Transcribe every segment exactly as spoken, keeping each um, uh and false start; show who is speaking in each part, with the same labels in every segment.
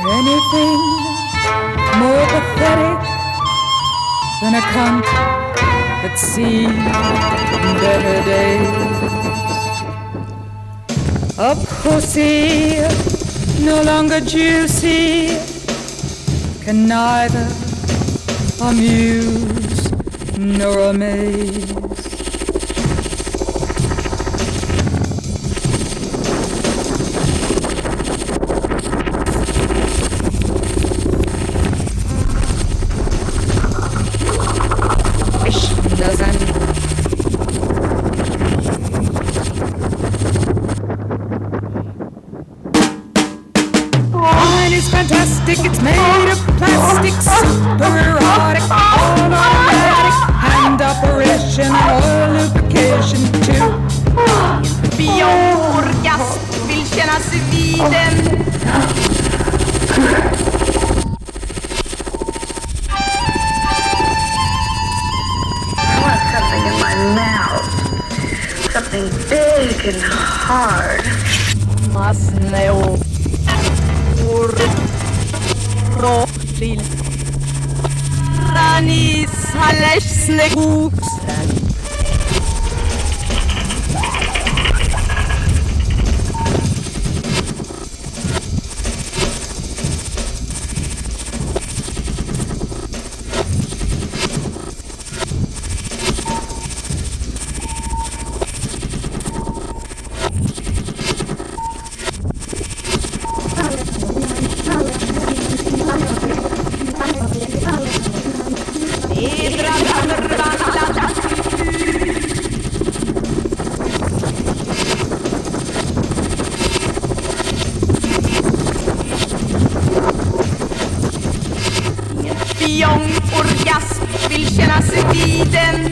Speaker 1: Anything more pathetic than a cunt that's seen better days? A pussy no longer juicy can neither amuse nor amaze. Doesn't Mine is fantastic, it's made of plastic, super erotic, all automatic, hand operation, all lubrication too.
Speaker 2: Bioorgasm vill kännas vid den.
Speaker 3: Something big and hard.
Speaker 2: Masneo Urrotil Ranis Halesneguks. Orgasm vill kännas vid den.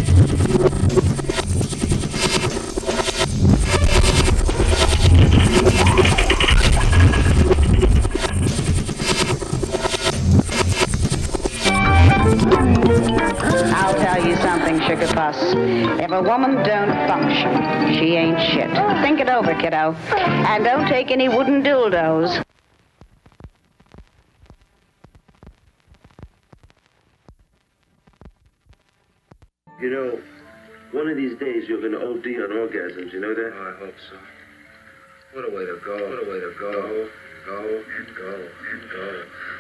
Speaker 4: I'll tell you something, Sugar Puss. If a woman don't function, she ain't shit. Think it over, kiddo. And don't take any wooden dildos.
Speaker 5: You know, one of these days you're going to O D on orgasms, you know that?
Speaker 6: Oh, I hope so. What a way to go. What a way to go. Go and go and go.